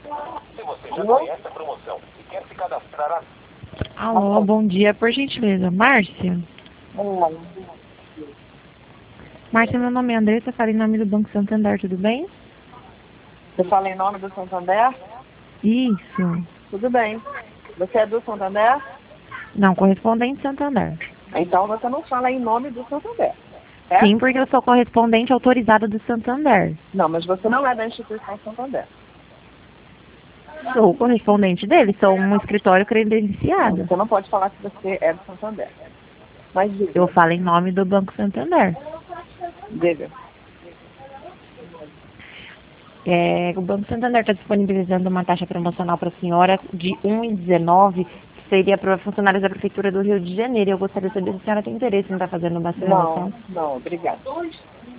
Se você já conhece a promoção e quer se cadastrar Alô, bom dia, por gentileza. Márcia? Márcia, meu nome é Andressa, falei em nome do Banco Santander, tudo bem? Você fala em nome do Santander? Isso. Tudo bem. Você é do Santander? Não, correspondente Santander. Então você não fala em nome do Santander, certo? Sim, porque eu sou correspondente autorizada do Santander. Não, mas você não é da instituição Santander. Sou correspondente dele, sou um escritório Não, credenciado. você não pode falar que você é do Santander. Mas diga. Eu falo em nome do Banco Santander. Diga. O Banco Santander está disponibilizando uma taxa promocional para a senhora de 1,19, que seria para funcionários da Prefeitura do Rio de Janeiro. Eu gostaria de saber se a senhora tem interesse em estar fazendo uma promoção. Não, obrigada.